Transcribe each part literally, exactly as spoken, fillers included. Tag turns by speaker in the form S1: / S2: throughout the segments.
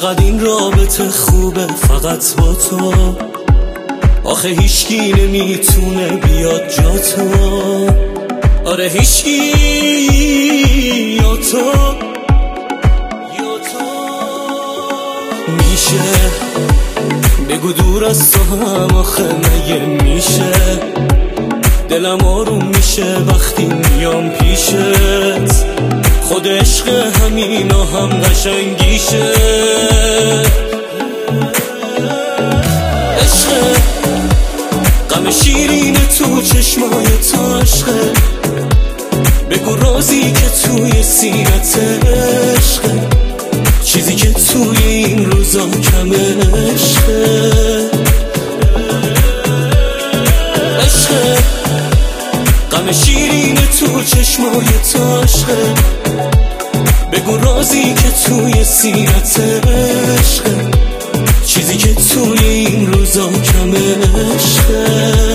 S1: چقدر این رابطه خوبه فقط با تو، آخه هیچکی نمیتونه بیاد جا تو. آره هیچکی یا تو یا تو میشه. بگو دور از تو هم آخه مگه میشه؟ دلم آروم میشه وقتی میام پیشت، خود عشق همینا هم قشنگیشه. عشق غم شیرین تو چشمای تو، عشق بگو رازی که توی سینت، عشق چیزی که توی این روزا کم، عشق عشق غم شیرین تو چشمای تو، عشق بگو رازی که توی سینت، عشق چیزی که توی این روزا کم، عشق.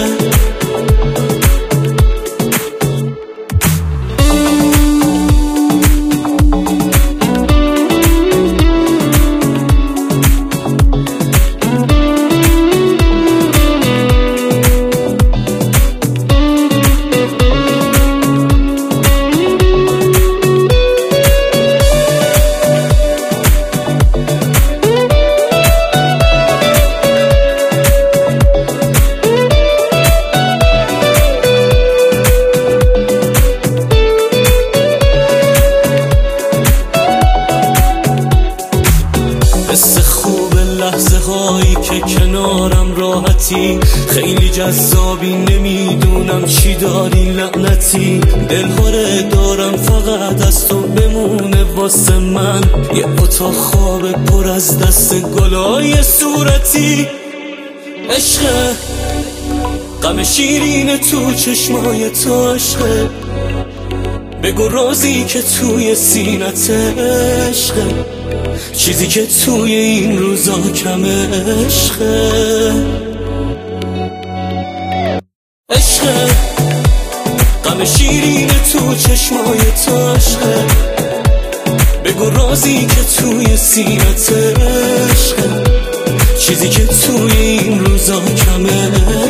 S1: حس خوب لحظه هایی که کنارم راحتی، خیلی جذابی نمیدونم چی داری لعنتی. دلهوره دارم فقط از تو بمونه واسه من، یه اتاق خواب پر از دست گلای صورتی. عشق غم شیرین تو چشمای تو، عشق بگو رازی که توی سینت، عشق چیزی که توی این روزا کم، عشق عشق غم شیرین تو چشمای تو، عشق بگو رازی که توی سینت، عشق چیزی که توی این روزا کم.